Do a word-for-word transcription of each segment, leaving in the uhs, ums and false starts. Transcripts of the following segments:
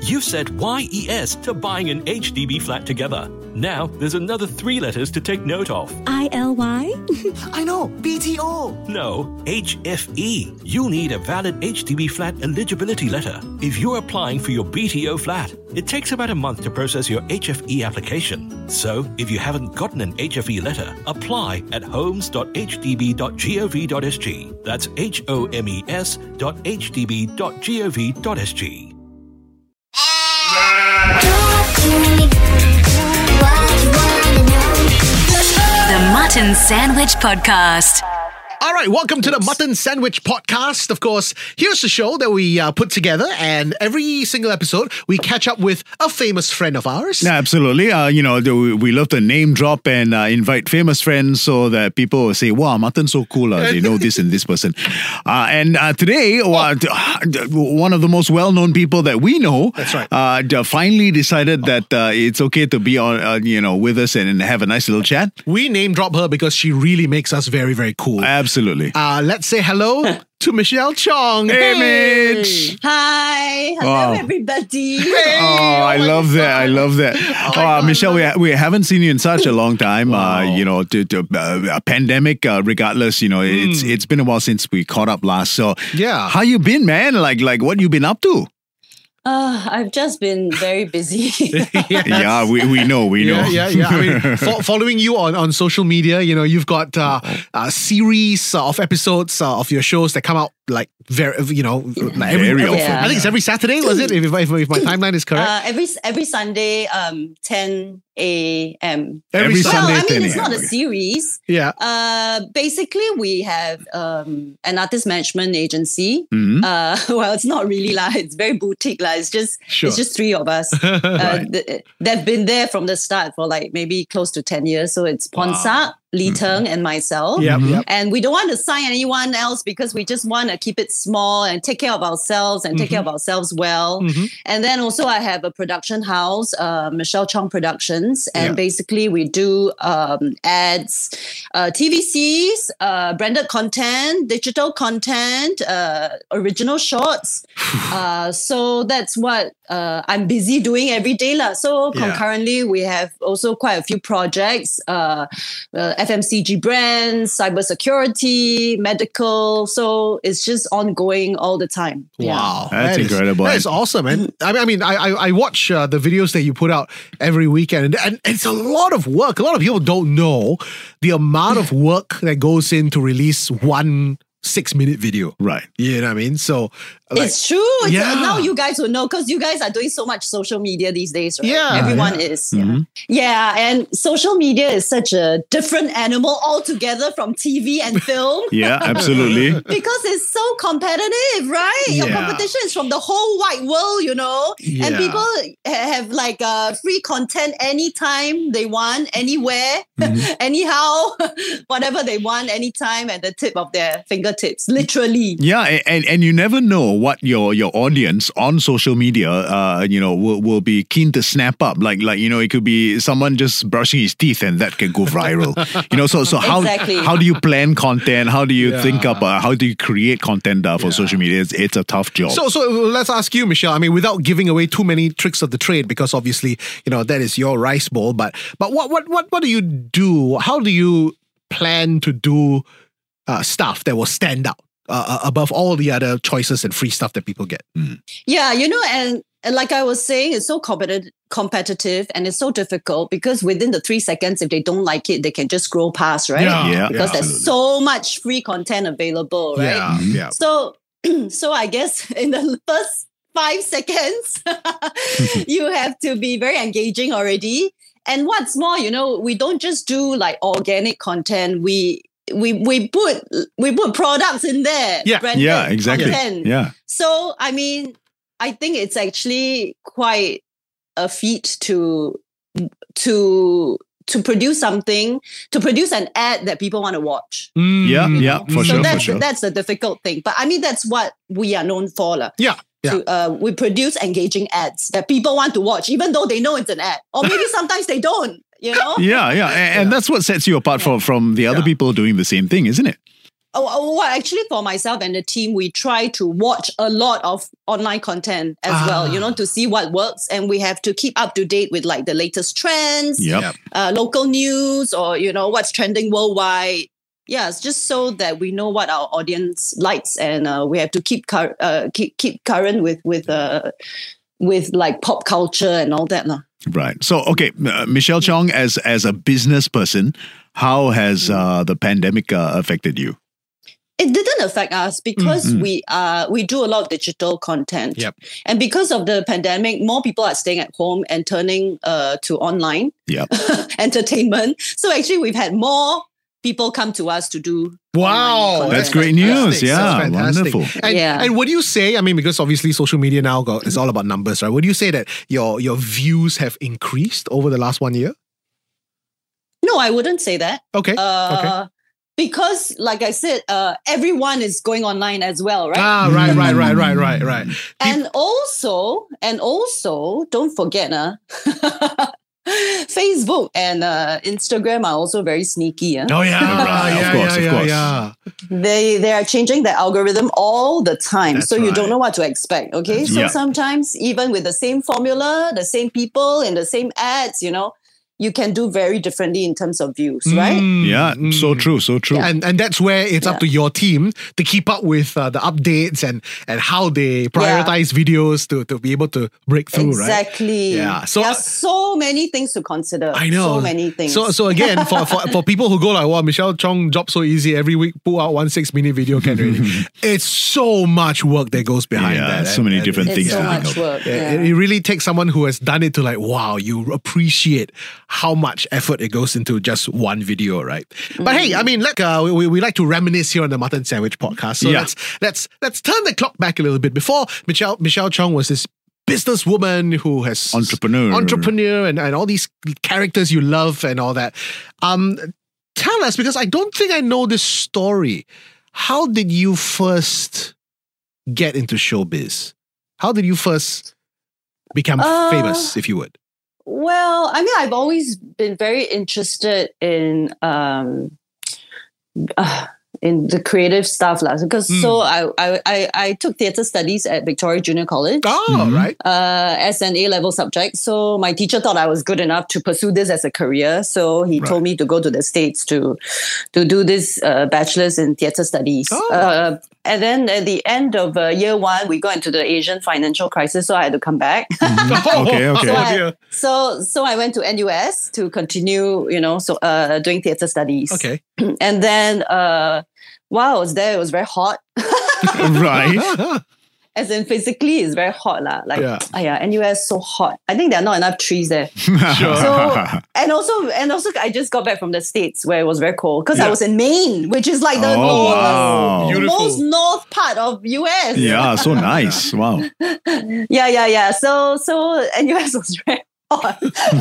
You've said Y E S to buying an H D B flat together. Now, there's another three letters to take note of. I L Y? I know, B T O. No, H F E. You'll need a valid H D B flat eligibility letter. If you're applying for your B T O flat, it takes about a month to process your H F E application. So, if you haven't gotten an H F E letter, apply at homes dot h d b dot gov dot s g. That's H O M E S dot h d b dot gov dot s g. The Mutton Sandwich Podcast. All right, welcome to the Mutton Sandwich Podcast. Of course, here's the show that we uh, put together, and every single episode, we catch up with a famous friend of ours. Yeah, absolutely. Uh, you know, the, we love to name drop and uh, invite famous friends so that people will say, wow, Mutton's so cool. Uh, they know this and this person. Uh, and uh, today, uh, one of the most well-known people that we know That's right. uh, finally decided that uh, it's okay to be on, uh, you know, with us and, and have a nice little chat. We name drop her because she really makes us very, very cool. Absolutely. Uh, let's say hello to Michelle Chong. Hey, Mitch. Hi. Hello, Wow. everybody. Oh, I love that. I love that. Uh, Michelle, we, we haven't seen you in such a long time. Wow. Uh, you know, to, to, uh, a pandemic, uh, regardless, you know, it's it's been a while since we caught up last. So, Yeah. how you been, man? Like, like what you been up to? Uh, I've just been very busy. Yes. Yeah, we, we know, we know. Yeah, yeah, yeah. I mean, fo- following you on, on social media, you know, you've got uh, a series of episodes uh, of your shows that come out like very, you know, like every, Very every- often. I think it's every Saturday, was it? If, if, if my timeline is correct. uh, every every Sunday, um, ten a.m. Every Well, Sunday, I mean, ten it's not a a.m. series. yeah. Uh, basically, we have um, an artist management agency. Mhm. Uh, well, it's not really like it's very boutique like. It's just Sure. it's just three of us. uh, th- they've been there from the start for like maybe close to ten years. So it's Ponsak, Lee Teng, and myself. Yep, yep. And we don't want to sign anyone else because we just want to keep it small and take care of ourselves and take care of ourselves well. Mhm. And then also I have a production house, uh, Michelle Chong Productions. And Yeah. basically we do um, ads, uh, T V Cs, uh, branded content, digital content, uh, original shorts. uh, so that's what uh, I'm busy doing every day. lah. So Yeah. concurrently, we have also quite a few projects, uh, uh, F M C G brands, cybersecurity, medical. So it's just ongoing all the time. Yeah. Wow, That's that is- incredible. That is awesome, man. I mean, I mean, I I, I watch uh, the videos that you put out every weekend, and, and it's a lot of work. A lot of people don't know the amount of work that goes in to release one six-minute video. Right. You know what I mean? So, like, It's true. It's, Yeah. Now you guys will know because you guys are doing so much social media these days, right? Yeah, Everyone yeah. is. Yeah. yeah. And social media is such a different animal altogether from T V and film. Yeah, absolutely. Because it's so competitive, right? Your Yeah. competition is from the whole wide world, you know? And Yeah. people ha- have like uh, free content anytime they want, anywhere, anyhow, whatever they want, anytime at the tip of their fingertips, literally. Yeah, a- and, and you never know what your, your audience on social media, uh, you know, will, will be keen to snap up. Like, like you know, it could be someone just brushing his teeth and that can go viral. you know, so so how Exactly. how do you plan content? How do you Yeah. think up? Uh, how do you create content uh, for Yeah. social media? It's, it's a tough job. So, so let's ask you, Michelle. I mean, without giving away too many tricks of the trade, because obviously, you know, that is your rice bowl. But, but what, what, what, what do you do? How do you plan to do uh, stuff that will stand out uh, above all the other choices and free stuff that people get? Yeah, you know, and, and like I was saying, it's so competitive, competitive, and it's so difficult because within the three seconds, if they don't like it, they can just scroll past, right? Yeah, yeah, Because absolutely. there's so much free content available, right? Yeah, yeah. So, so I guess in the first five seconds, you have to be very engaging already. And what's more, you know, we don't just do like organic content. We we we put we put products in there. Yeah. branded yeah, exactly. content. Yeah. So, I mean, I think it's actually quite a feat to to to produce something, to produce an ad that people want to watch. Mm, Yeah, you yeah, know? for so sure, that's for sure. that's the difficult thing. But I mean, that's what we are known for, lah. Yeah, yeah. To, uh, we produce engaging ads that people want to watch, even though they know it's an ad, or maybe sometimes they don't. You know. Yeah, yeah. And, and that's what sets you apart from, from the other Yeah. people doing the same thing, isn't it? oh, oh, well, actually, for myself and the team, we try to watch a lot of online content as Ah. well, you know, to see what works. And we have to keep up to date with like the latest trends, Yep. uh, local news, or, you know, what's trending worldwide. Yeah, it's just so that we know what our audience likes, and uh, we have to keep cur- uh, keep keep current with with uh, with like pop culture and all that. Lah. Right. So, okay, uh, Michelle Chong, as as a business person, how has uh, the pandemic uh, affected you? It didn't affect us because Mm-hmm. we uh we do a lot of digital content. Yep. And because of the pandemic, more people are staying at home and turning uh to online Yep. entertainment. So actually, we've had more people come to us to do. Wow, online That's content. great news. Fantastic. Yeah, That's fantastic. wonderful. And, Yeah. and would you say, I mean, because obviously social media now got, is all about numbers, right? Would you say that your your views have increased over the last one year? No, I wouldn't say that. Okay. Uh, okay. Because, like I said, uh, everyone is going online as well, right? Ah, right, right, right, right, right, right. And also, and also, don't forget, uh, Facebook and uh, Instagram are also very sneaky. Uh. Oh yeah, Right, of yeah, course, yeah, of yeah, course. yeah. They they are changing the algorithm all the time, That's so you right. don't know what to expect. Okay, so Yeah. sometimes even with the same formula, the same people in the same ads, you know, you can do very differently in terms of views, right? Mm, Yeah, mm. so true, so true. And and that's where it's up to Yeah. your team to keep up with uh, the updates and and how they prioritize videos to to be able to break through, right? Exactly. Yeah, so- there are so many things to consider. I know. So many things. So so again, for, for, for people who go like, wow, Michelle Chong job so easy, every week pull out one six minute video can already. It's so much work that goes behind Yeah, that. so And- many and different it's things so to think much of. work. Yeah, Yeah. It, it really takes someone who has done it to like, wow, you appreciate how much effort it goes into just one video, right? But hey, I mean, like uh, we, we like to reminisce here on the Mutton Sandwich podcast. So Yeah. let's let's let's turn the clock back a little bit. Before Michelle Michelle Chong was this businesswoman who has Entrepreneur. entrepreneur and, and all these characters you love and all that. Um, tell us, because I don't think I know this story. How did you first get into showbiz? How did you first become Uh, famous, if you would? Well, I mean, I've always been very interested in um, uh, in the creative stuff, lah. Because Hmm. so I, I I I took theatre studies at Victoria Junior College. Oh, right. Uh, as an A-level subject. So my teacher thought I was good enough to pursue this as a career. So he Right. told me to go to the States to to do this uh, bachelor's in theatre studies. Oh. Uh, and then at the end of uh, year one, we got into the Asian financial crisis. So I had to come back. Okay, okay. So Oh, I, dear. so so I went to N U S to continue, you know, so uh, doing theatre studies. Okay. And then uh, while I was there, it was very hot. Right. As in physically, it's very hot lah. Like, Yeah. ah, yeah, N U S so hot. I think there are not enough trees there. Sure. So and also and also I just got back from the States where it was very cold because I Yeah. was in Maine, which is like the Oh, most, wow. the Beautiful. most north part of U S. Yeah, so nice. Wow. yeah, yeah, yeah. So so N U S was very hot.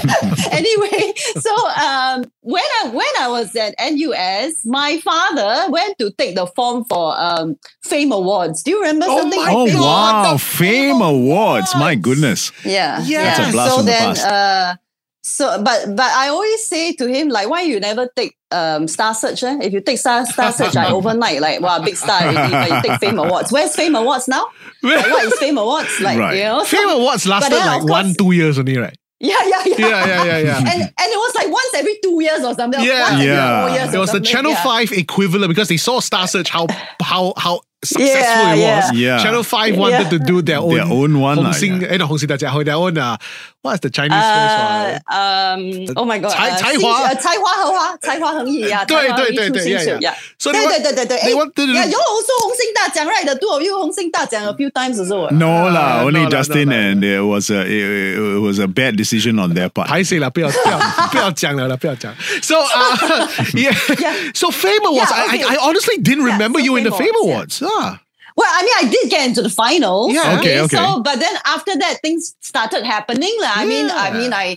Anyway, so um when I when I was at N U S, my father went to take the form for um Fame Awards. Do you remember Oh something my like Oh, Fame wow. the Fame Awards. My goodness. Yeah. Yeah. That's a blast so from the then, past. Uh, so but but I always say to him, like, why you never take um Star Search? Eh? If you take Star Star Search, I overnight, like, wow, big star already. But you take Fame Awards. Where's Fame Awards now? Like, what is Fame Awards? Like, Right. you know? So- Fame Awards lasted then, like of one, course- two years only, right? yeah, yeah, yeah. Yeah, yeah, yeah, yeah. And and it was like once every two years or something. or Yeah. once every Yeah. four years It or was the something, Channel yeah. five equivalent because they saw Star Search how how how successful Yeah, it yeah. was. Yeah. Channel five wanted Yeah. to do their own Their own one, Hong lah, Xing, yeah. eh, not Hong Xing 大家, their own uh, what's the Chinese Uh, phrase for um, oh my god, 才- uh, 才华。 新- uh, 才华和华，才华横溢 yeah, 对， 才华横溢对，对， 出对， 新 yeah, 水 yeah. yeah. So they 对 want- 对对对对 they eh, wanted to- yeah, you also 红星大奖 right? The two of you 红星大奖 a few times also. No lah, Uh, only no lah, Justin no lah. and it was a it, it was a bad decision on their part. 拍谁啦？不要不要不要讲了啦，不要讲。So uh, yeah, Yeah. so Fame Awards. Yeah, I, okay. I I honestly didn't Yeah, remember so you in the Fame Fame Awards, Awards. Ah. Well, I mean, I did get into the finals. Yeah. Okay, okay. So, but then after that, things started happening. lah. I mean, I Yeah. mean, I.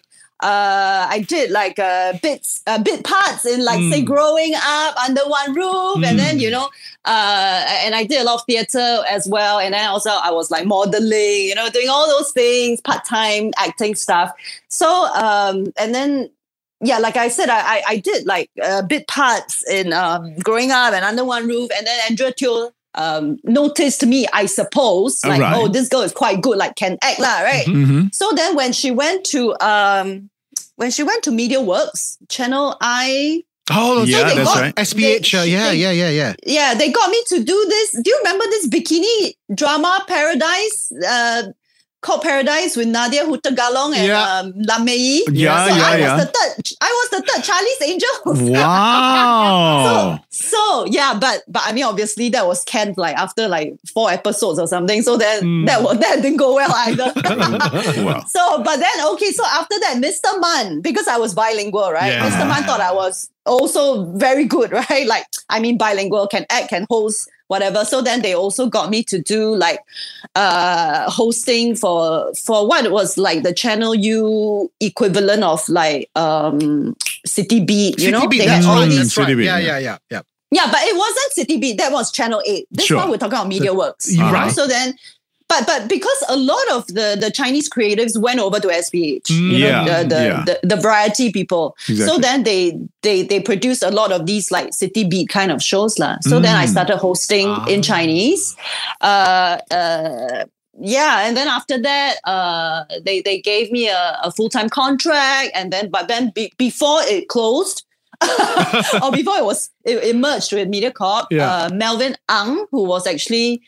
Uh, I did like uh, bits, uh, bit parts in like say Mm. growing up under one roof, and then you know, uh, and I did a lot of theater as well, and then also I was like modeling, you know, doing all those things, part time acting stuff. So, um, and then yeah, like I said, I I, I did like uh, bit parts in um, Growing Up and Under One Roof, and then Andrea Teo um, noticed me, I suppose, like, Right. oh, this girl is quite good, like can act lah, right? Mhm. So then when she went to um, when she went to MediaWorks, Channel I. Oh, Yeah, they that's got- right. S B H. Uh, they- yeah, they- yeah, yeah, yeah. Yeah, they got me to do this. Do you remember this bikini drama Paradise? Uh, called Paradise with Nadia Hutagalong and Yeah. um, Lamei. Yeah, so yeah, I yeah. was the third. I was the third Charlie's Angels. Wow. So yeah, but but I mean, obviously that was canned like after like four episodes or something. So then Mm. that was that didn't go well either. Wow. So, but then okay, so after that, Mister Man, because I was bilingual, right? Yeah. Mister Man thought I was also very good, right? Like, I mean, bilingual, can act, can host, whatever. So then they also got me to do like uh hosting for for what was like the Channel U equivalent of like um City Beat, you know? City Beat, They that's had all right, these that's right. City Beat, Yeah, yeah. yeah, yeah, yeah. yeah, but it wasn't City Beat. That was Channel eight. This Sure. one we're talking about MediaWorks. You're you know? right. So then, but but because a lot of the, the Chinese creatives went over to S B H, Mm. you know, Yeah, the, the, yeah. the, the variety people. Exactly. So then they they they produced a lot of these like City Beat kind of shows. lah. So then I Mm. started hosting Ah. in Chinese. Uh, uh, yeah, and then after that, uh, they they gave me a, a full time contract, and then but then be, before it closed, or before it was it, it merged with MediaCorp, Yeah. uh, Melvin Ang, who was actually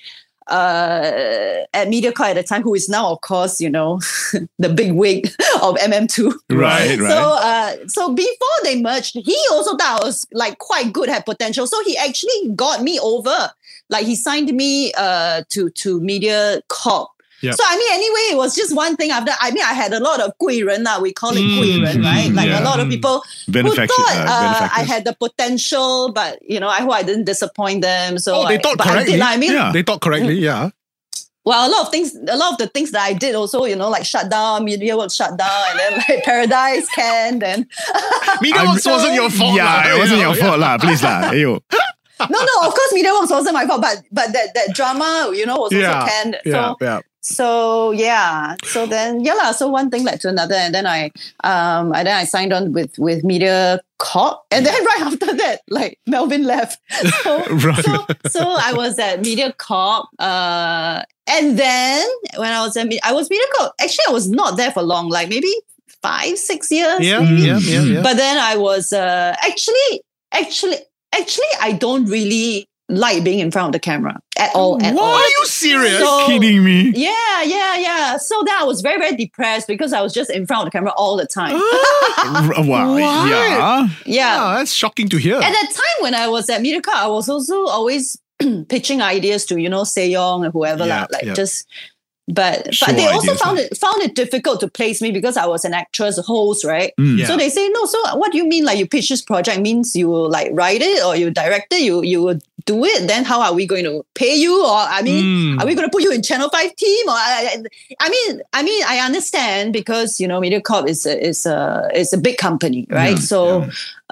uh, at MediaCorp at the time, who is now, of course, you know, the big wig of M M two. Right, right. So, uh, so before they merged, he also thought I was like quite good, had potential. So he actually got me over. Like he signed me uh, to to MediaCorp. Yep. So I mean, anyway, it was just one thing after. I mean, I had a lot of 贵人lah. We call it Mm. 贵人, right? Like Yeah. a lot of people who Benefaction- thought uh, uh, I benefactors. had the potential, but you know, I hope I didn't disappoint them. So Oh, they I- thought but I correctly. did, lah. I mean, Yeah. They thought correctly, yeah. well, a lot of things, a lot of the things that I did also, you know, like shut down, MediaWorks shut down, and then like Paradise canned, and MediaWorks I'm- wasn't your fault. Yeah, lah, it wasn't you know, your fault, lah. Please, lah. Ayo. no, no, of course MediaWorks wasn't my fault, but but that that drama, you know, was Yeah, also canned. yeah, So yeah. so yeah, so then yeah lah. So one thing led to another, and then I um and then I signed on with with MediaCorp, and then right after that, like Melvin left. So Right. so, so I was at MediaCorp, uh, and then when I was at Me- I was MediaCorp. Actually, I was not there for long, like maybe five six years. Yeah, maybe. yeah, yeah, yeah. But then I was uh, actually, actually, actually, I don't really like being in front of the camera at all. At all. Are you serious? So- Kidding me? Yeah, yeah, yeah. So then I was very, very depressed because I was just in front of the camera all the time. R- Wow. What? Yeah. Yeah. Ah, that's shocking to hear. At that time when I was at MediaCorp, I was also always pitching ideas to, you know, Sejong and whoever, Yeah, lah, like yeah. just. But Show but they also ideas, found lah. it found it difficult to place me because I was an actress, a host, right? Mm. Yeah. So they say no. So what do you mean? Like you pitch this project means you will like write it or you direct it, you you will do it. Then how are we going to pay you? Or I mean, Mm. are we going to put you in Channel Five team? Or I, I I mean, I mean, I understand because you know MediaCorp is a, is a is a big company, right? Yeah, so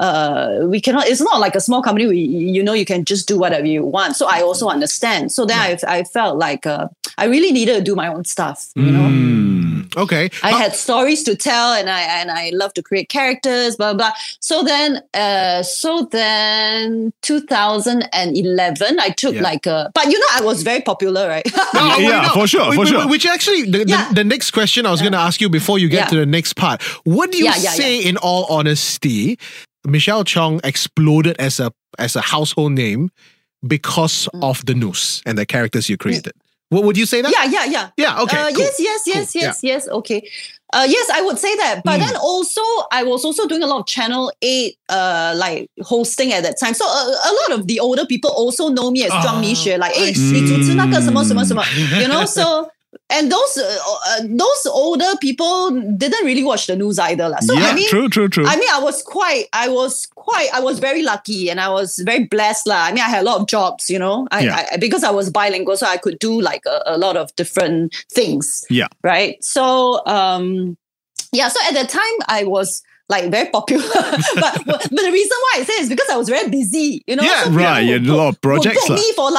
uh, we cannot. It's not like a small company. We you know you can just do whatever you want. So I also understand. So then I I felt like uh, I really needed to do my own stuff. You know. Mm, okay. I had stories to tell, and I and I love to create characters, blah blah. So then, uh, so then, two thousand eleven, I took Yeah. like a. But you know, I was very popular, right? No, Yeah, no, for sure, Wait, for wait, sure. wait, Which actually, the, Yeah. the, the next question I was going to ask you before you get Yeah. to the next part. What do you Yeah, yeah, say, in all honesty, Michelle Chong exploded as a as a household name because Mm. of the news and the characters you created? What would you say that? yeah, yeah, yeah. Yeah, okay. Uh, cool. Yes, yes, yes, Cool, yes, yes. Okay. Uh, yes, I would say that. But Mm. then also, I was also doing a lot of Channel eight, uh, like hosting at that time. So a, a lot of the older people also know me as Ah, Zhang Mixue, like, I hey, see. 你主持那个什么什么什么, you know. So and those uh, uh, those older people didn't really watch the news either, lah. So yeah, I mean, true, true, true. I mean, I was quite, I was quite, I was very lucky and I was very blessed, lah. I mean, I had a lot of jobs, you know, I, Yeah. I because I was bilingual, so I could do like a, a lot of different things, yeah. right? So, um, yeah. So at that time, I was like very popular, but but the reason why I say is because I was very busy, you know. Yeah, so right, people you had a lot of would projects, book lah. me for like.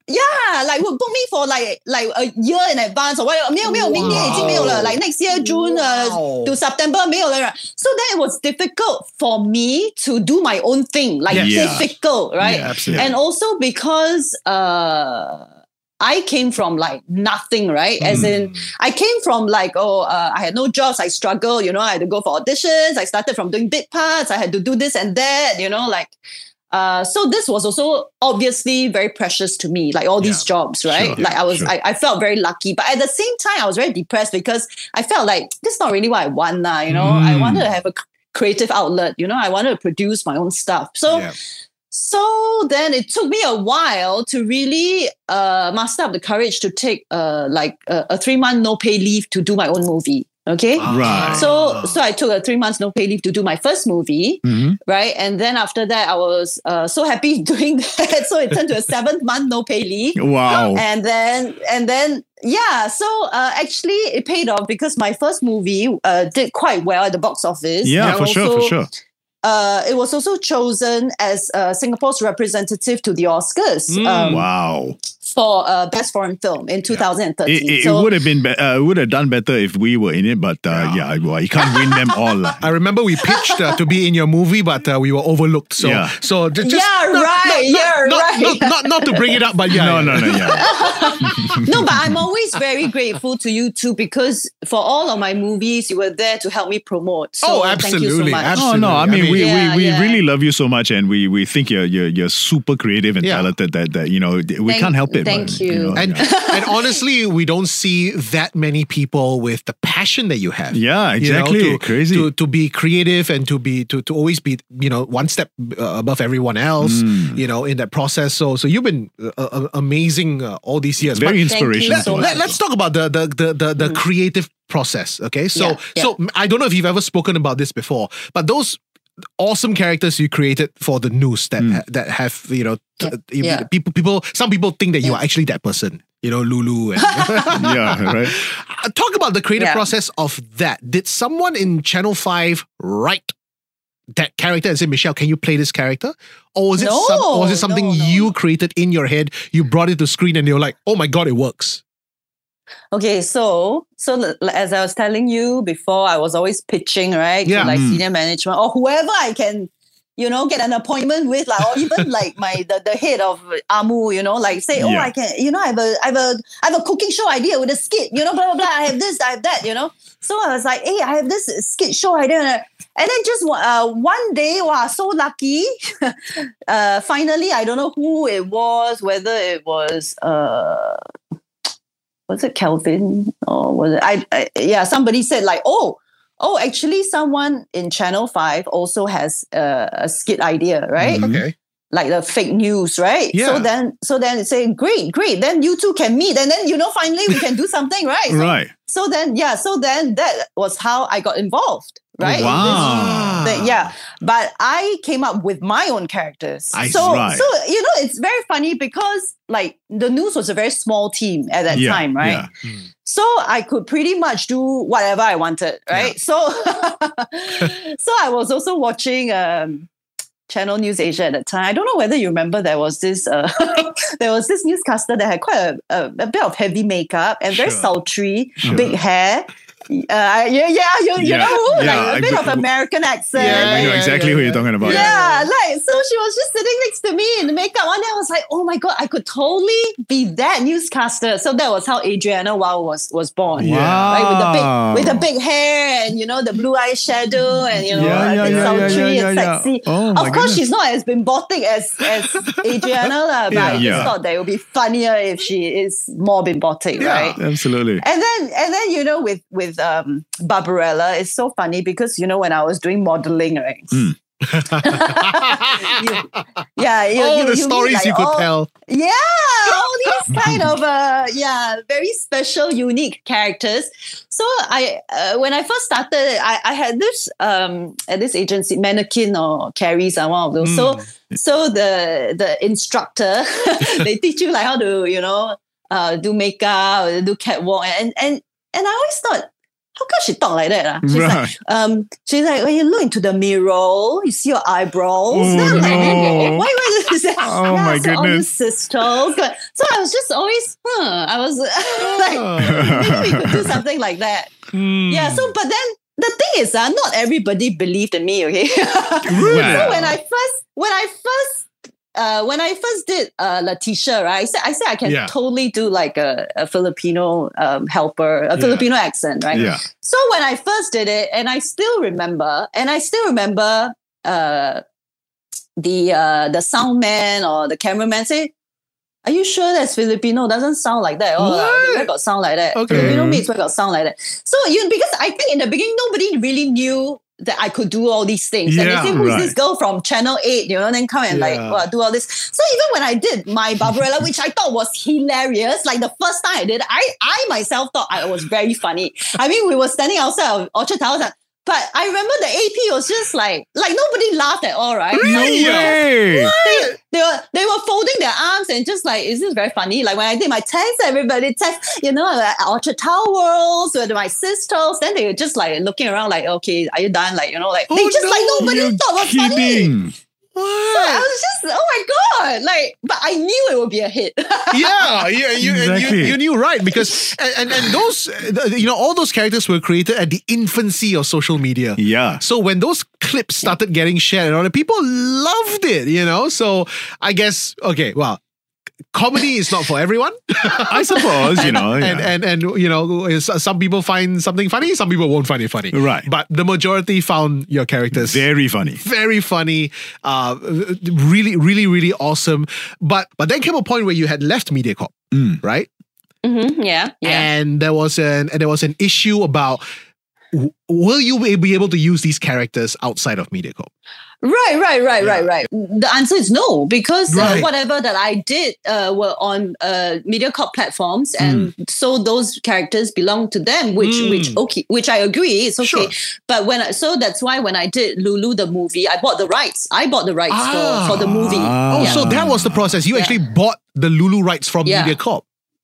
yeah, like would book me for like like a year in advance or what? 没有没有，明年已经没有了。Like next year June uh, to September 没有了。So then it was difficult for me to do my own thing, like Yeah. difficult, right? Yeah, absolutely. And also because uh, I came from like nothing, right? As in, I came from like, oh, uh, I had no jobs, I struggled, you know, I had to go for auditions, I started from doing bit parts, I had to do this and that, you know, like, uh, so this was also obviously very precious to me, like all these Yeah. jobs, right? Sure, like I was, sure. I, I felt very lucky, but at the same time, I was very depressed because I felt like this is not really what I want now, you know, I Mm. wanted to have a c- creative outlet, you know, I wanted to produce my own stuff. So, Yeah. so then it took me a while to really uh, muster up the courage to take uh, like a, a three month no pay leave to do my own movie. Okay. Right. So so I took a three months no pay leave to do my first movie, Mhm. right? And then after that, I was uh, so happy doing that. So it turned to a seventh month no pay leave. Wow. And then, and then, yeah. So uh, actually, it paid off because my first movie uh, did quite well at the box office. Yeah, And for sure, for also, sure. Uh, it was also chosen as uh, Singapore's representative to the Oscars um, Wow. for uh, Best Foreign Film in two thousand thirteen. It, it, so, it would have been be- uh, would have done better if we were in it, but uh, yeah, well, you can't win them all. lah. I remember we pitched uh, to be in your movie, but uh, we were overlooked. So, Yeah. so ju- just Yeah, right, yeah, not, right. Not, not, not to bring it up, but yeah. No, yeah. no, no, yeah. no, but I'm always very grateful to you too because for all of my movies, you were there to help me promote. So Oh, thank you so absolutely, much. absolutely. Oh no, I I mean, mean- we, Yeah, we, we yeah. really love you so much, and we, we think you're you're you're super creative and Yeah. talented. That, that you know we Thank- can't help it. thank but, you. know, And yeah. and honestly, we don't see that many people with the passion that you have. Yeah, You know, exactly. to, Crazy. to to be creative and to be to, to always be you know one step uh, above everyone else. Mm. You know in that process. So so you've been uh, uh, amazing uh, all these years. Very But Thank you inspirational. so to us. let, us talk about the the the the, the creative process. Okay, so Yeah, yeah. so I don't know if you've ever spoken about this before, but those awesome characters you created for the news that that have you know t- you- Yeah. people people some people think that you are actually that person. You know, Lulu. And Yeah, right. Talk about the creative Yeah. process of that. Did someone in Channel Five write that character and say, Michelle, can you play this character? Or was it No, some, or was it something no, no, you no. created in your head? You brought it to screen and they were like, oh my god, it works. Okay, so so l- as I was telling you before, I was always pitching, right? Yeah. To like Mm. senior management or whoever I can, you know, get an appointment with, like, or even like my the, the head of Amu, you know, like say, oh, Yeah. I can, you know, I have a I have a I have a cooking show idea with a skit, you know, blah blah blah. I have this, I have that, you know. So I was like, hey, I have this skit show idea, and then just uh, one day, wow, so lucky. uh, finally, I don't know who it was, whether it was. Uh, was it Kelvin or was it I, I yeah somebody said like oh oh actually someone in Channel five also has uh, a skit idea, right? Mhm. Okay. Like the fake news, right? Yeah. So then so then it say great great then you two can meet and then you know finally we can do something, right? So, Right. so then yeah so then that was how I got involved, right? in this- Wow. the- yeah, but I came up with my own characters. I- so, right. so you know, it's very funny because like the news was a very small team at that Yeah, time, right? yeah. So I could pretty much do whatever I wanted, right? So, so I was also watching um, Channel News Asia at the time. I don't know whether you remember there was this uh, there was this newscaster that had quite a, a, a bit of heavy makeup and very Sure. sultry, big hair. Uh, yeah, yeah, you, you Yeah, know, who? yeah, like a I bit g- of American accent. Yeah, I know yeah, exactly yeah, who yeah. you're talking about. Yeah, like so she was just sitting next to me in the makeup one day. I was like, oh my god, I could totally be that newscaster. So that was how Adriana Wow was was born. Yeah. Right, with the Wow. big with the big hair and you know the blue eye shadow and you know Yeah, yeah, a bit yeah, yeah, sultry yeah, and yeah. sexy. Oh, my of course, goodness. she's not as bimbotic as as Adriana, lah, but I just Yeah. thought that it would be funnier if she is more bimbotic, Yeah. right? Absolutely. And then and then you know with with um Barbarella, it's so funny because you know when I was doing modeling, right? Mm. You- yeah, you, All you, the you meet, stories like, you could all- tell. Yeah, all these kind of uh, yeah, very special, unique characters. So I, uh, when I first started, I, I had this um at this agency, Mannequin or Carries, are one of those. So so the the instructor, they teach you like how to you know uh do makeup, do catwalk, and and and I always thought, how come she talk like that. Uh. She's Right. like, um, she's like, when you look into the mirror, you see your eyebrows. Oh, Then I'm like, no. why why is that? Oh, Yeah, my so all goodness. these sisters. So I was just always, huh. I was like, maybe we could do something like that. Hmm. Yeah. So, but then the thing is, uh, not everybody believed in me. Okay. Really? So when I first, when I first, uh, when I first did uh, Letitia, right? I said, I said I can Yeah. totally do like a, a Filipino um, helper, a Yeah. Filipino accent, right? Yeah. So when I first did it, and I still remember, and I still remember uh, the uh, the sound man or the cameraman say, "Are you sure that's Filipino? Doesn't sound like that. Oh, What? where got sound like that? Okay. Filipino Mhm. means where got sound like that." So you because I think in the beginning nobody really knew that I could do all these things. And Yeah, they say, who's right. this girl from Channel eight, you know, and then come and like Yeah. well, do all this. So even when I did my Barbarella, which I thought was hilarious, like the first time I did, I I myself thought I was very funny. I mean, we were standing outside of Orchard Towers, and- but I remember the A P was just like, like nobody laughed at all, right? No way. They, they were they were folding their arms and just like, is this very funny? Like when I did my text, everybody text, you know, like Orchard Towers with my sisters. Then they were just like looking around, like, okay, are you done? Like, you know, like they Oh, just no, like nobody You're thought was funny. kidding. So I was just, oh my god, like, but I knew it would be a hit. Yeah, yeah, you, and Exactly. you, you knew right because and, and and those uh, you know all those characters were created at the infancy of social media. Yeah. So when those clips started getting shared and all that, people loved it, you know. So I guess okay, well, comedy is not for everyone. I suppose, you know. and, yeah. and and you know, is- some people find something funny, some people won't find it funny. Right. But the majority found your characters Very funny. very funny, uh, really, really, really awesome. But but then came a point where you had left MediaCorp, Mm. right? Mm-hmm, yeah, yeah. And there was an and there was an issue about w- will you be able to use these characters outside of MediaCorp? Right, right, right, Yeah. right, right. The answer is no, because Right. uh, whatever that I did uh, were on uh, MediaCorp platforms, and so those characters belong to them. Which, Mm. which, okay, which I agree, it's okay. Sure. But when I, so that's why when I did Lulu the movie, I bought the rights. I bought the rights Ah. for, for the movie. Ah. Oh, Yeah. so that was the process. You Yeah. actually bought the Lulu rights from Yeah. MediaCorp.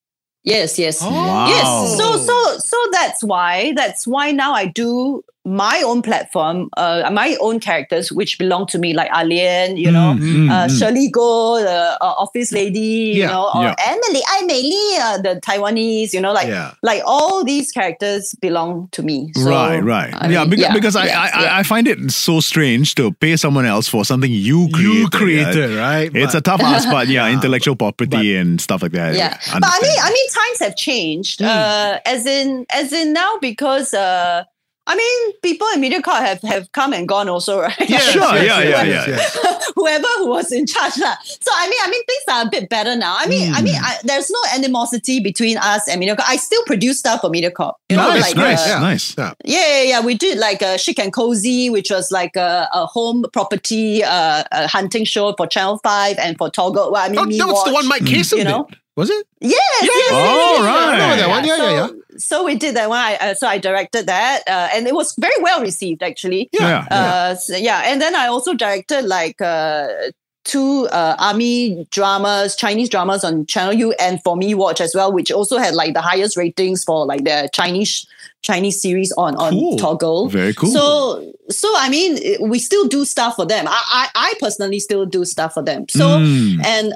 Yes, yes. Wow. Yes, so so so that's why that's why now I do my own platform, uh, my own characters which belong to me, like Alien, you know, Mm, uh, mm. Shirley Go, the uh, office lady, you Yeah, know, or yeah. Emily, I Meili, uh, the Taiwanese, you know, like Yeah. like all these characters belong to me. So, right, right. I yeah, mean, because, yeah, because I, yeah, I, yeah. I find it so strange to pay someone else for something you created. You created, right? It's But- a tough ask, but yeah, Yeah. intellectual property and stuff like that. Yeah, I but I mean, understand. I mean, times have changed. Mm. Uh, as in, as in now, because uh, I mean, people in MediaCorp have have come and gone also, right? Yes, Sure, yes, yeah, yes, yeah, yes, yeah. yes. Whoever who was in charge, lah. So I mean, I mean, things are a bit better now. I mean, I mean, I, there's no animosity between us and MediaCorp. I still produce stuff for MediaCorp. You know, Nice, like nice, uh, yeah. nice. Yeah. yeah, yeah, yeah. We did like a Chic and Cozy, which was like a, a home property uh, a hunting show for Channel Five and for Toggle. Well, I mean, Oh, Me that was the Watch. one Mike Kason you know? did. Was it? Yes, yes, yes, Oh, yes, yes, right. yes, I remember that one. Yeah, so, yeah, So we did that one. I, uh, so I directed that, uh, and it was very well received, actually. Yeah. Uh, so, yeah, and then I also directed like uh, two uh, army dramas, Chinese dramas on Channel U, and for Me Watch as well, which also had like the highest ratings for like the Chinese Chinese series on on Cool. Toggle. Very cool. So so I mean, it- we still do stuff for them. I I, I personally still do stuff for them. So Mm. and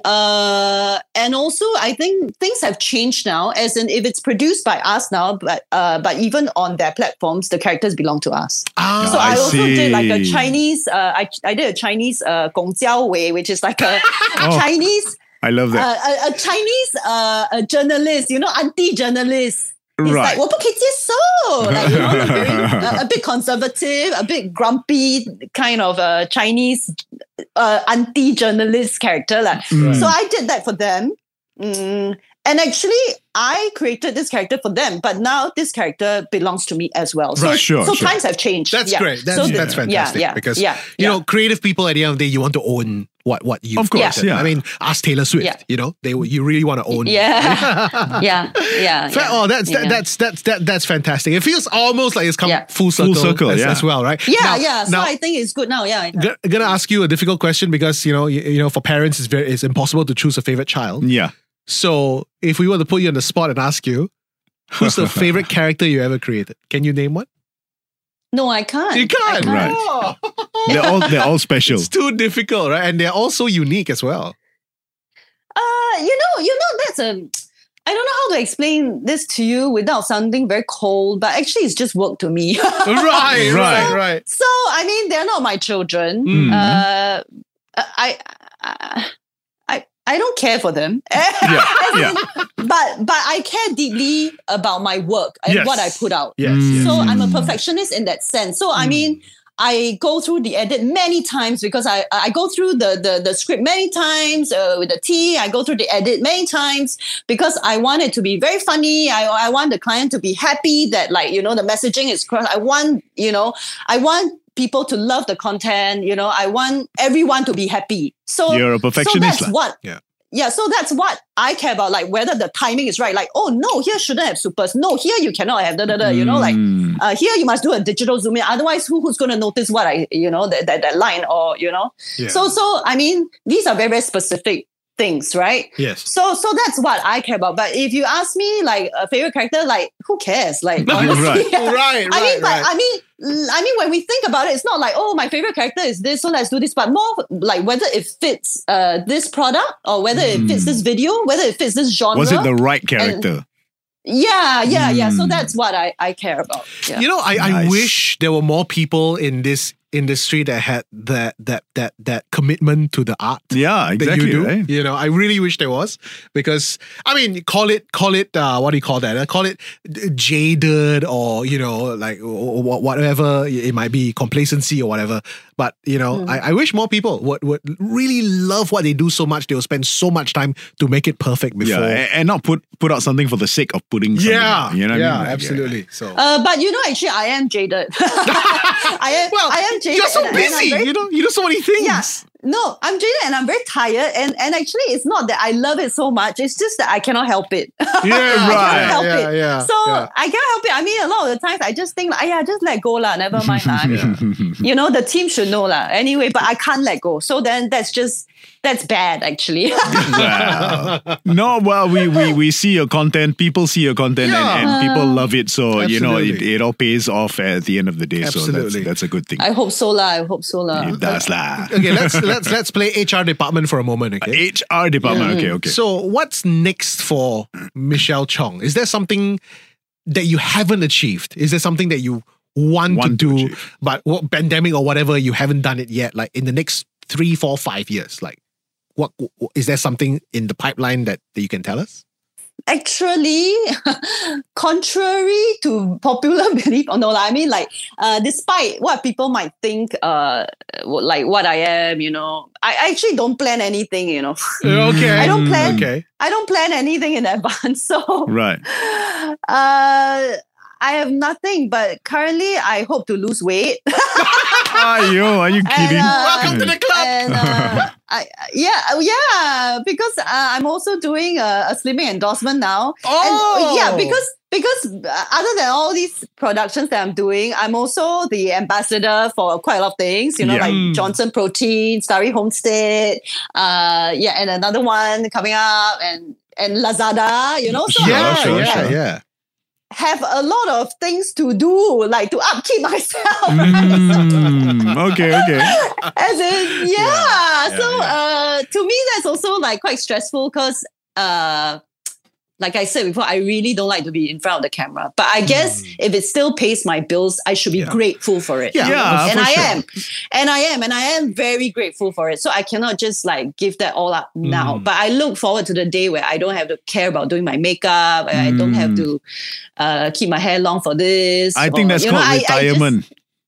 uh and also I think things have changed now. As in, if it's produced by us now, but uh but even on their platforms, the characters belong to us. Ah, So I, I also did like a see. Chinese. Uh, I I did a Chinese uh, Gong Jiao Wei, which is like a Oh. Chinese I love that. uh, a, a Chinese uh, a journalist. You know, anti journalist. It's Right. like 我不可以接受, like you know, like very, uh, a bit conservative, a bit grumpy kind of a Chinese uh, anti-journalist character. Like. Mm. So I did that for them. Mm. And actually, I created this character for them, but now this character belongs to me as well. So, Right, sure, so sure. times have changed. That's Yeah. great. That's, So- that's fantastic. Yeah, yeah, because yeah, you yeah. know, creative people at the end of the day, you want to own what what you. Of course, yeah. I mean, ask Taylor Swift. Yeah. You know, they you really want to own. Yeah, yeah, yeah. Fa- yeah. Oh, that's that, Yeah. that's that's that, that's fantastic. It feels almost like it's come Yeah. full circle, Full circle, as, yeah. as well, right? Yeah, Now- yeah. So now, I think it's good now. Yeah. yeah. g- gonna ask you a difficult question because you know you, you know for parents it's very it's impossible to choose a favorite child. Yeah. So if we were to put you on the spot and ask you, who's the favorite character you ever created? Can you name one? No, I can't. You can't. I Right. Oh. They're all they're all special. It's too difficult, right? And they're also unique as well. Uh, you know, you know, that's a. I don't know how to explain this to you without sounding very cold, but actually, it's just work to me. Right, right, right. So, I mean, they're not my children. Mm. Uh, I, I, I, I don't care for them. Yeah, yeah. But, but I care deeply about my work and Yes. what I put out. Yes, Mm. yes. So I'm a perfectionist in that sense. So I mean, I go through the edit many times because I I go through the the, the script many times uh, with the T. I go through the edit many times because I want it to be very funny. I I want the client to be happy that, like, you know, the messaging is correct. I want, you know, I want people to love the content. You know, I want everyone to be happy. So You're a perfectionist So that's lah. what. Yeah. Yeah, so that's what I care about, like whether the timing is right. Like, oh no, here shouldn't have supers. No, here you cannot have da da da. You know, like Mm. uh, here you must do a digital zoom in. Otherwise, who, who's going to notice what I, you know, that, that that line or you know. Yeah. So so I mean, these are very very specific things, right? Yes. So so that's what I care about. But if you ask me, like a favorite character, like who cares? Like honestly, Right. Right, I mean, right, but right. I mean, I mean, when we think about it, it's not like, oh, my favorite character is this, so let's do this. But more like whether it fits uh, this product or whether it fits this video, whether it fits this genre. Was it the right character? Yeah, yeah, yeah. So Mm. that's what I, I care about. Yeah. You know, I, I Nice. wish there were more people in this industry that had that that that that commitment to the art. Yeah, That exactly. you do, Right? you know, I really wish there was, because I mean, call it, call it, uh, what do you call that? Uh, call it jaded, or you know, like wh- wh- whatever it might be, complacency or whatever. But you know, I, I wish more people would would really love what they do so much. They'll spend so much time to make it perfect before. Yeah, a- and not put put out something for the sake of putting something Yeah, out, you know what yeah, I mean? Like, absolutely. So, Uh, but you know, actually, I am jaded. I am. well, I am jaded. you're so and- and I'm busy. very- You know, you do so many things. Yeah. No, I'm jaded and I'm very tired. And, and actually, it's not that I love it so much. It's just that I cannot help it. Yeah, I cannot right. help Yeah, it. yeah, so yeah. I can't help it. I mean, a lot of the times I just think, like, yeah, just let go lah. Never mind lah. I mean, you know, the team should know lah. Anyway, but I can't let go. So then that's just that's bad actually. Wow. No, well, we, we we see your content, people see your content, Yeah. and, and people love it. So, you know, it, Absolutely. it all pays off at the end of the day. So Absolutely. that's, that's a good thing. I hope so lah. I hope so lah. It does lah. Okay, let's let's let's play H R department for a moment. Okay. H R department. Okay, okay. So, what's next for Michelle Chong? Is there something that you haven't achieved? Is there something that you want, Want to to do, achieve. but what pandemic or whatever, you haven't done it yet? Like in the next three, four, five years, like what wh- is there something in the pipeline that, that you can tell us? Actually, contrary to popular belief, or no, lah, I mean, like, uh, despite what people might think, uh, like what I am, you know, I actually don't plan anything, you know. Okay, I don't plan. Okay, I don't plan anything in advance. So, Right. uh, I have nothing, but currently I hope to lose weight. Ayo, are you kidding? uh, welcome to the club. And uh, I, yeah, oh, yeah, because uh, I'm also doing a, a slimming endorsement now. Oh! And, yeah, because because uh, other than all these productions that I'm doing, I'm also the ambassador for quite a lot of things. You know, Yeah. like Mm. Johnson Protein, Starry Homestead, uh, yeah, and another one coming up, and and Lazada. You know, so yeah, I sure, yeah, sure. yeah. have a lot of things to do, like to upkeep myself. Mm, okay, okay. As in, yeah. Yeah, so yeah. uh to me that's also like quite stressful because uh like I said before, I really don't like to be in front of the camera. But I guess if it still pays my bills, I should be Yeah. grateful for it. Yeah, Yeah, and for I sure. am. And I am. And I am very grateful for it. So I cannot just like give that all up now. Mm. But I look forward to the day where I don't have to care about doing my makeup. and I don't have Mm. to uh, keep my hair long for this. I think or, that's you know, called I- I just- retirement.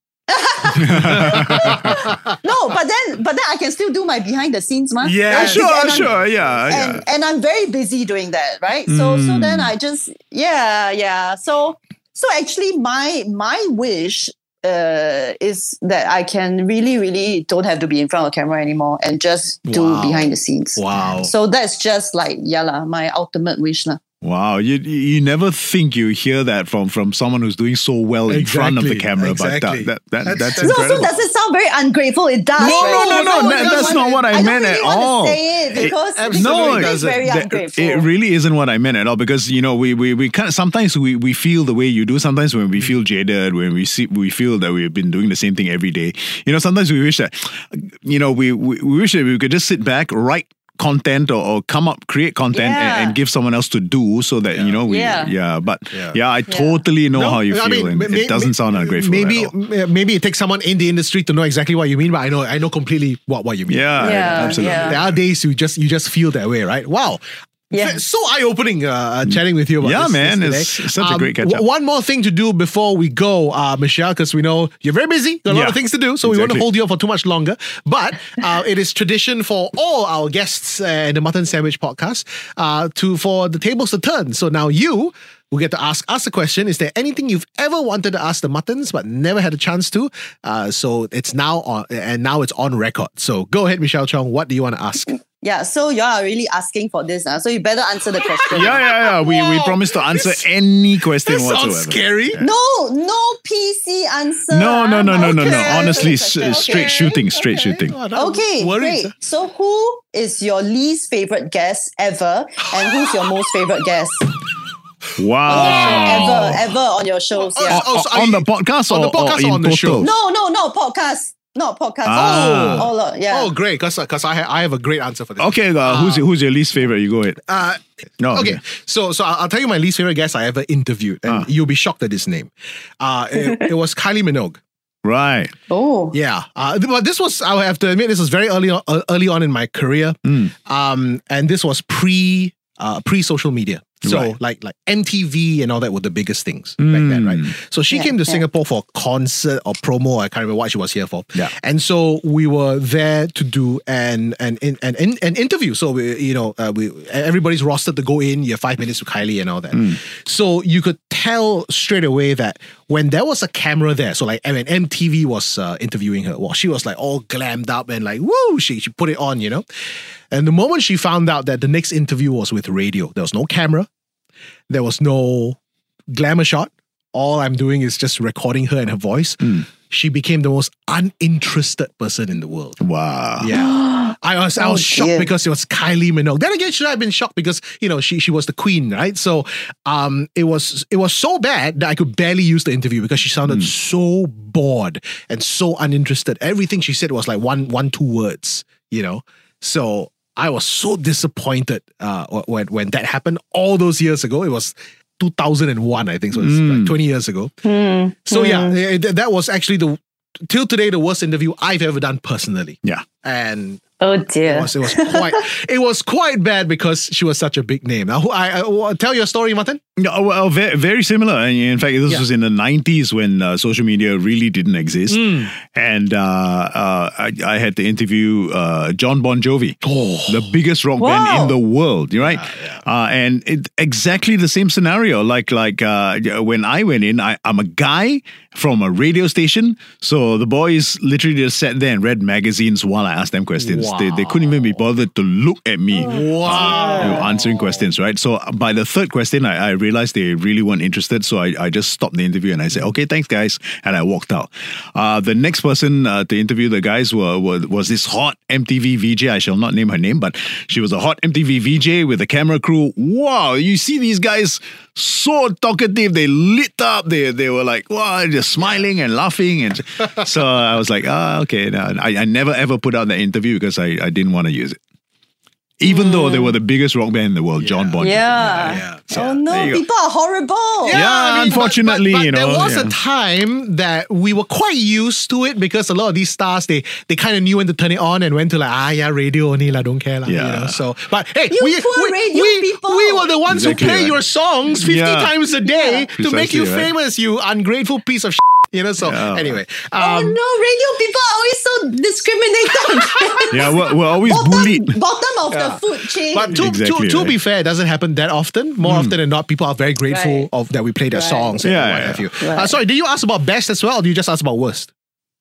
no, but then but then I can still do my behind the scenes, man. Yeah, sure, and I'm- sure, yeah, and, yeah. and I'm very busy doing that, right? So so Mm. then I just yeah yeah. So so actually my my wish uh, is that I can really really don't have to be in front of the camera anymore and just do Wow. behind the scenes. Wow. So that's just like yeah lah, my ultimate wish lah. Wow, you you never think you hear that from, from someone who's doing so well in front of the Exactly, camera, exactly. but that, that, that That's- that's No, so incredible. does it sound very ungrateful? It does. No, right? no, no, no, no, that- no, that's no, not what I I meant don't at really all. want to say it because absolutely it is doesn't. very that- ungrateful. it really isn't what I meant at all, because you know we we, we kind of, sometimes we, we feel the way you do. Sometimes when we feel jaded, when we see we feel that we've been doing the same thing every day. You know, sometimes we wish that you know we we, we wish that we could just sit back, write content or, or come up, create content Yeah. and, and give someone else to do, so that you know we Yeah. yeah. But Yeah. yeah, I totally know No, how you I feel, mean, and may- it may- doesn't sound ungrateful. Maybe at all. m- maybe it takes someone in the industry to know exactly what you mean, but I know I know completely what, what you mean. Yeah, Yeah, absolutely. yeah. There are days you just you just feel that way, right? Wow. Yeah. So eye-opening uh, chatting with you about Yeah, this, man, this it's- today. it's such a great catch-up. w- One more thing to do before we go, uh, Michelle, because we know you're very busy, got a lot Yeah, of things to do, so we won't exactly. hold you up for too much longer. But uh, it is tradition for all our guests uh, in the Mutton Sandwich podcast uh, to for the tables to turn. So now you will get to ask us a question. Is there anything you've ever wanted to ask the Muttons but never had a chance to? Uh, so it's now on, and now it's on record. So go ahead, Michelle Chong. What do you want to ask? Yeah, so you are really asking for this, uh, so you better answer the question. Yeah, yeah, yeah. We we Wow. promise to answer This- any question That whatsoever. sounds scary. No, no P C answer. No, no, no, no, no, no. Okay. Honestly, Okay. s- straight shooting, straight shooting. Oh, that Okay, worries, great. huh? So who is your least favorite guest ever, and who's your most favorite guest Wow. ever, ever on your shows? Oh, Yeah. oh, so are on you- the podcast on or, the podcast or in or on the total? show? No, no, no podcast, not podcast. Ah. All, all, yeah. Oh, great! Because because I ha- I have a great answer for this. Okay, uh, who's your, who's your least favorite? You go ahead. Uh, No, okay. So so I'll I'll tell you my least favorite guest I ever interviewed, and Ah. you'll be shocked at his name. Uh, it, it was Kylie Minogue. Right. Oh. Yeah, uh, th- but this was, I have to admit, this was very early on, uh, early on in my career, um, and this was pre uh, pre social media. So Right. like like M T V and all that were the biggest things back then, right? So she Yeah, came to yeah. Singapore for a concert or promo. I can't remember what she was here for. Yeah. And so we were there to do an an an, an, an, an interview. So we, you know, uh, we everybody's rostered to go in. You have five minutes with Kylie and all that. So you could tell straight away that when there was a camera there, so like when M T V was uh, interviewing her, well, she was like all glammed up and like woo, she she put it on, you know. And the moment she found out that the next interview was with radio, there was no camera, there was no glamour shot. All I'm doing is just recording her and her voice. She became the most uninterested person in the world. Wow. Yeah. I was I Oh, was shocked dear. because it was Kylie Minogue. Then again, should I have been shocked because, you know, she she was the queen, right? So um it was it was so bad that I could barely use the interview because she sounded so bored and so uninterested. Everything she said was like one one two words, you know. So I was so disappointed uh when when that happened all those years ago. It was two thousand one, I think, so it's like twenty years ago. So yeah, eh, th- that was actually the till today the worst interview I've ever done personally. Yeah. And Oh it dear. was, it was quite it was quite bad because she was such a big name. Now, who- I, I, tell your story, Martin. Yeah, well, very, very similar. And in fact, this Yeah. was in the nineties when uh, social media really didn't exist. Hmm. And uh, uh, I, I had to interview uh, John Bon Jovi, Oh. the biggest rock Wow. band in the world, right? Uh, and it, exactly the same scenario. Like like uh, when I went in, I, I'm a guy from a radio station. So the boys literally just sat there and read magazines while I asked them questions. They, they couldn't even be bothered to look at me. Wow. You know, answering questions, right? So by the third question, I, I realized they really weren't interested. So I, I just stopped the interview and I said, okay, thanks, guys. And I walked out. Uh, the next person uh, to interview the guys were, were, was this hot M T V V J. I shall not name her name, but she was a hot M T V V J with a camera crew. Wow, you see these guys so talkative. They lit up. They they were like, wow, just smiling and laughing. And so I was like, ah, okay. No, I, I never ever put out that interview because I, I didn't want to use it. Even though they were the biggest rock band in the world, John Bon Jovi. Yeah. Yeah. So, Oh no, there you go. people are horrible. Yeah, I mean, but- unfortunately, but, but you know, there was yeah. a time that we were quite used to it because a lot of these stars they they kind of knew when to turn it on and when to like ah yeah radio only la don't care la, you Yeah. know. So but hey, You we poor we, radio we, people. we were the ones Exactly who play right. your songs fifty Yeah. times a day to make Precisely you right. famous, you ungrateful piece of shit. You know. So Yeah. anyway, Oh um, no, radio people are always so discriminated. Yeah, we're, we're always bottom, bullied. bottom of the food chain. But to, Exactly, to, to right. be fair, it doesn't happen that often. More often than not, people are very grateful Right. of that we play their Right. songs and Yeah, what yeah. have you. Right. Uh, sorry, did you ask about best as well, or did you just ask about worst?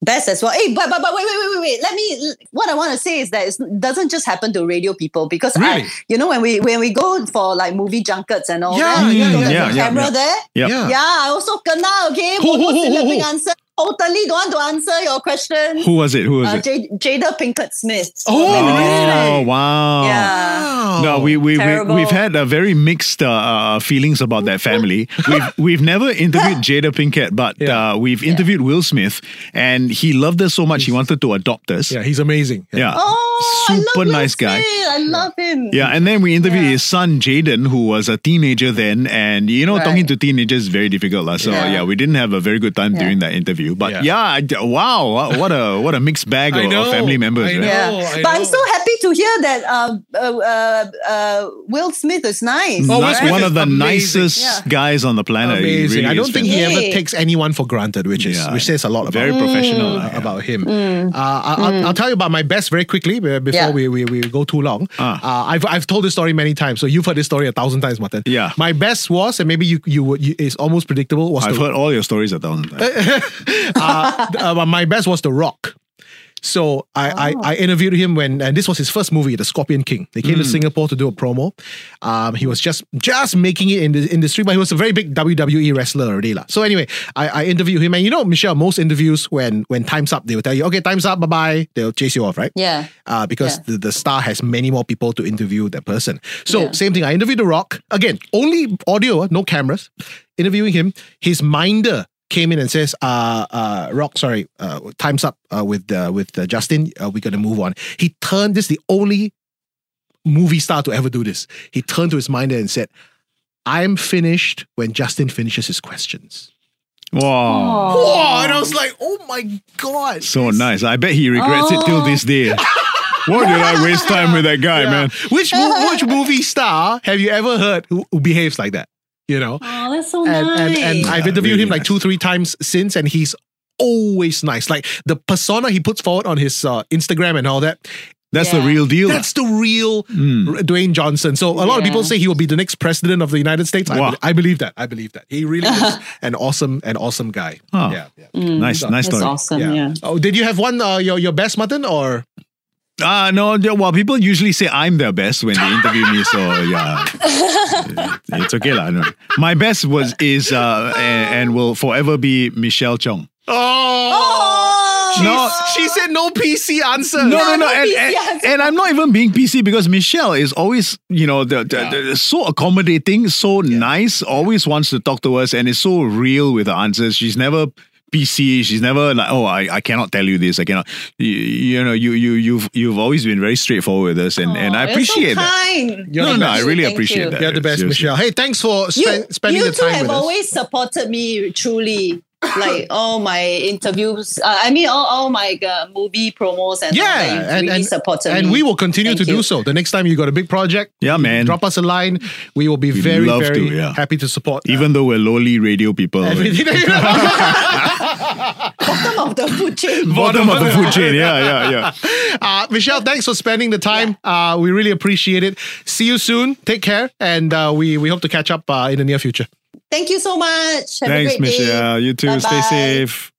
Best as well. Hey, but, but, but wait, wait, wait, wait, wait. Let me, what I want to say is that it doesn't just happen to radio people because Really? I, you know, when we when we go for like movie junkets and all Yeah, that, yeah, you know, yeah, there's yeah, a yeah, camera yeah. there. Yep. Yeah. Yeah, I also kena, okay? Who, who, who, who, Let me who? answer. Totally don't want to answer your question. Who was it? Who was Uh, it? J- Jada Pinkett Smith. Oh, Oh, really? wow. Yeah. Wow. No, we, we, we, Terrible. we've had uh, very mixed uh, uh, feelings about that family. We've, we've never interviewed Jada Pinkett, but Yeah. uh, we've interviewed Will Smith, and he loved us so much he wanted to adopt us. Yeah, he's amazing. Yeah. Oh, I Super love Will nice guy. Smith. I love him. Yeah, and then we interviewed Yeah. his son Jaden, who was a teenager then, and you know, Right. talking to teenagers is very difficult, lah. So yeah. Yeah. we didn't have a very good time Yeah. during that interview. But Yeah. yeah, I d- wow, what a what a mixed bag I of, know, of family members. I right? know. Yeah, I but I'm know. so happy to hear that uh, uh, uh, uh, Will Smith is nice. Oh, Will Nice- Smith one is of the amazing. nicest Yeah. guys on the planet. He Amazing. really I don't is think he fantastic. ever Yay. takes anyone for granted, which is Yeah. which says a lot about very professional. uh, yeah. about him. Uh, I- I'll, I'll tell you about my best very quickly uh, before Yeah. we, we we go too long. Ah. Uh, I've I've told this story many times, so you've heard this story a thousand times, Martin. Yeah. My best was, and maybe you you would you, it's almost predictable. Was I've the, heard all your stories a thousand times. uh, uh, my best was The Rock. So I, I, I interviewed him when, and this was his first movie, The Scorpion King. They came to Singapore to do a promo. Um, he was just just making it in the industry, but he was a very big W W E wrestler already. lah. So anyway, I, I interviewed him, and you know, Michelle, most interviews when when time's up, they will tell you, okay, time's up, bye bye. They'll chase you off, right? Yeah. Uh, because Yeah. the, the star has many more people to interview that person. So Yeah. same thing. I interviewed The Rock again, only audio, no cameras. Interviewing him, his minder came in and says, uh, uh, Rock, sorry, uh, time's up uh, with uh, with uh, Justin. Uh, we're going to move on. He turned, this is the only movie star to ever do this. He turned to his minder and said, I'm finished when Justin finishes his questions. Wow. Wow, and I was like, oh my God. So nice. I bet he regrets it till this day. Why did I waste time with that guy, Yeah. man? Which, mo- which movie star have you ever heard who, who behaves like that? You know? Oh, that's so and, nice. and, and I've Yeah, interviewed really him like nice. two, three times since, and he's always nice. Like the persona he puts forward on his uh, Instagram and all that, That's Yeah. the real deal. that's the real R- Dwayne Johnson. So a lot of Yeah. people say he will be the next president of the United States. I, Wow. be- I believe that. I believe that. He really is an awesome, an awesome guy. Huh. Yeah. yeah. nice, nice That's story. awesome. Yeah. Oh, did you have one, uh, your, your best, Mutton, or? Ah, no, the- well, people usually say I'm their best when they interview me, so yeah, it's okay lah. No. My best was is uh, and, and will forever be Michelle Chong. Oh! She's- No. She said no P C answer. No, no, no, no and, P C and, answer. and I'm not even being P C because Michelle is always, you know, the, the, the- so accommodating, so nice, always wants to talk to us, and is so real with the answers. She's never P C. She's never like, oh, I, I cannot tell you this. I cannot. You, you know, you you you've you've always been very straightforward with us, and, and I You're appreciate so that. kind. You're No, the no, best. I really Thank appreciate you. that. You're the best, Seriously. Michelle. Hey, thanks for You, spe- spending you the two time have with us. always supported me truly. Like all my interviews, uh, I mean, all, all my uh, movie promos and all that, Yeah, you've and, really and, supported and me. we will continue Thank to do you. so. The next time you got a big project, Yeah, man. drop us a line. We will be We'd very, love very to, yeah. happy to support. that. Even though we're lowly radio people, Everything. Bottom of the food chain. bottom of the food chain. Yeah, yeah, yeah. uh, Michelle, thanks for spending the time. Uh, we really appreciate it. See you soon. Take care, and uh, we we hope to catch up uh, in the near future. Thank you so much. Have Thanks, a great day. Michelle. You too. Stay Bye-bye. safe.